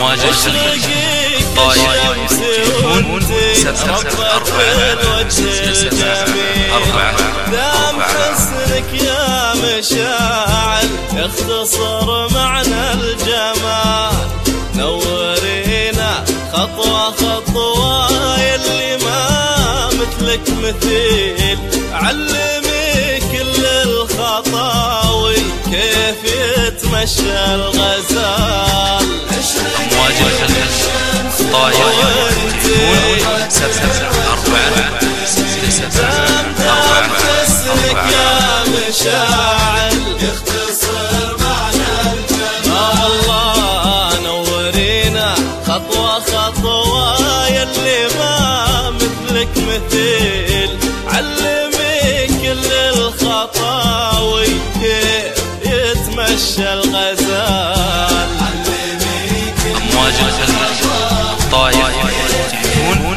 أمواج الخليج طاير تليفون 774 دام حسنك يا مشاعل يختصر معنى الجمال. نورينا خطوة خطوة يلي ما مثلك مثيل. علمي كل الخطاوي كيف يتمشى الغزال. أمواج الخليج طاير تليفون 774 دام حسنك يا مشاعل يختصر معنى الجمال. الله نورينا خطوة خطوة يلي ما مثلك مثيل. علمي كل الخطاوي كيف يتمشى الغزال. أمواج الخليج طاير تليفون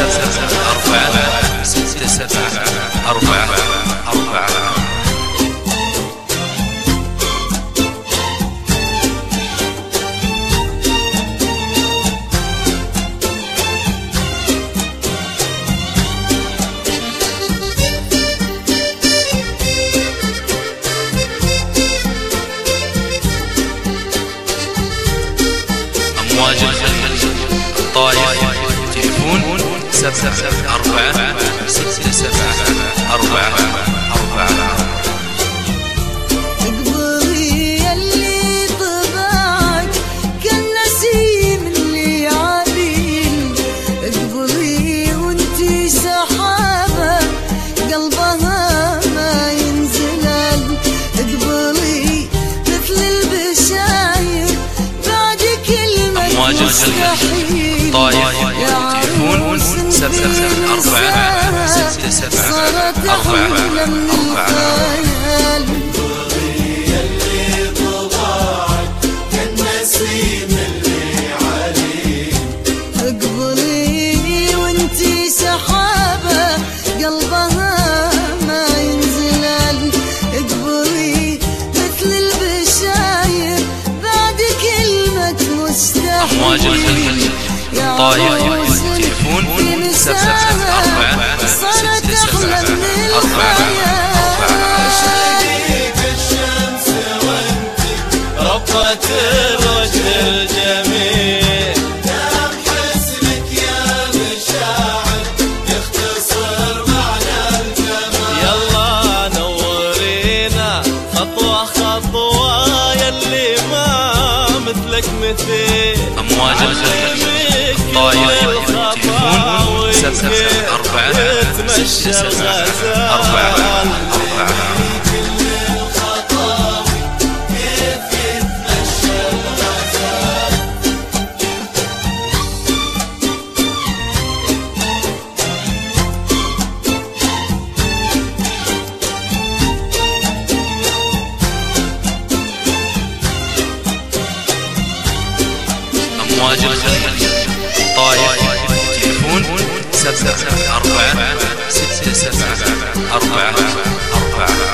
774 أمواج الخليج طاير تليفون 774 اقبلي يلي طبعك كالنسيم اللي عابين. اقبلي وانتي سحابة قلبها ما ينزلل. اقبلي مثل البشاير بعد كلمة مستحيل. طاير تليفون 774 صارت أحلى من الخيال. يلي طبعك كالنسيم اللي عليك. اقبلي وانتي سحابة قلبها ما ينزلل. اقبلي مثل البشاير بعد كلمة مستحيل. أمواج الخليج طاير تليفون 774 صارت أحلى من الخيال. شريك الشمس وانتي ربة الوجه الجميل. دام حسنك يا مشاعل يختصر معنى الجمال. يلا نورينا خطوة خطوة يلي ما مثلك مثيل. أمواج الخليج طاير تليفون 774 يتمشى الغزال. أمواج الخليج طاير تليفون 774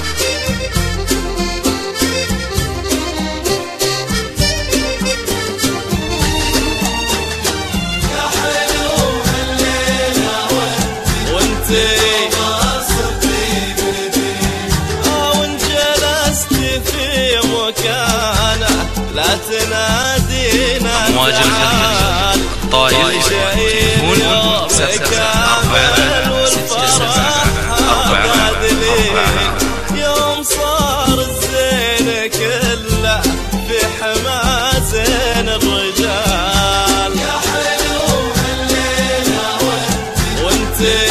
يا حلو الليلة وانتي وان جلست في مكانه لا تنادينا. أمواج الخليج طاير تليفون 774 يوم صار الزين كله في حمازين الرجال. يا حلو الليلة وانتي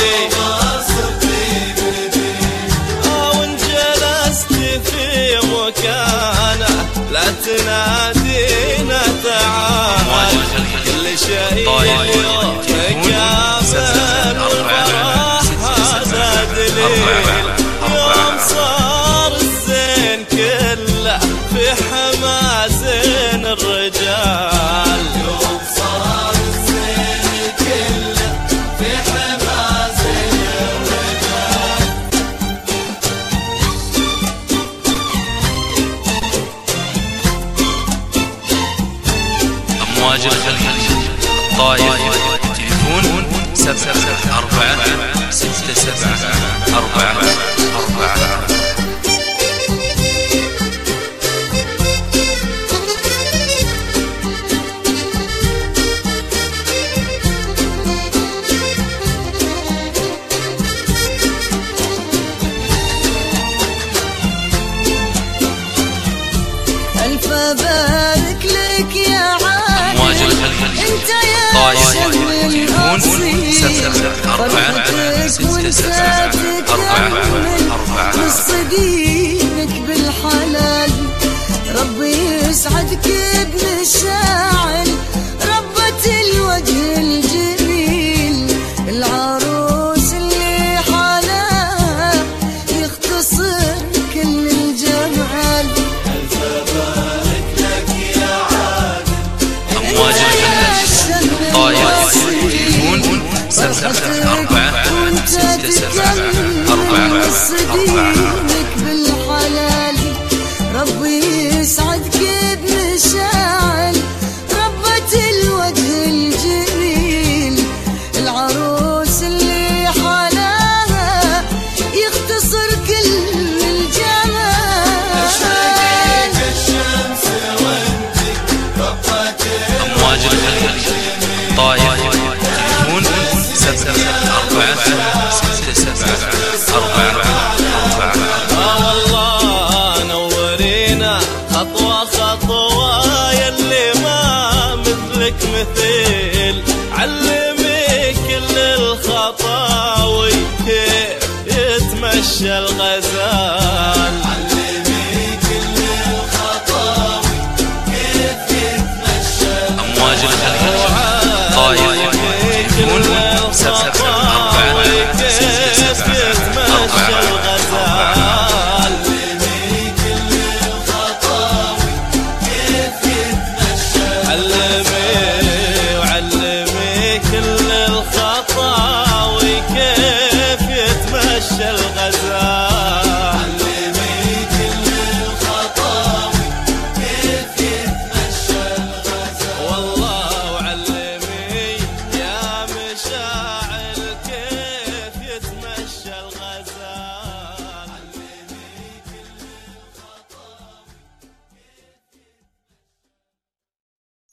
وان جلست في مكانه لا تنادينا. تعال كل شيء اليوم كامل والفرح زاد ليل. يوم صار الزين كله في حمازين الرجال. يوم صار الزين كله في حمازين الرجال. أمواج الخليج الطايف تليفون 7746744. ألف بارك لك يا عادل، أمواج الخليج انت يا طايف شم تليفون الأصيل، فرحتك وانت تكمل نص دينك بالحلال. ربي يسعدك بمشاعل ربة الوجه الجميل، العروس اللي حالها يختصر كل الجمال. أمواج الخليج طايف تليفون 7746744. بالحلال ربي يسعدك بمشاعل ربة الوجه الجميل، العروس اللي حلاها يختصر كل الجمال. أمواج الخليج طايف تليفون 7746744. والله نورينا خطوة خطوة يلي ما مثلك مثيل.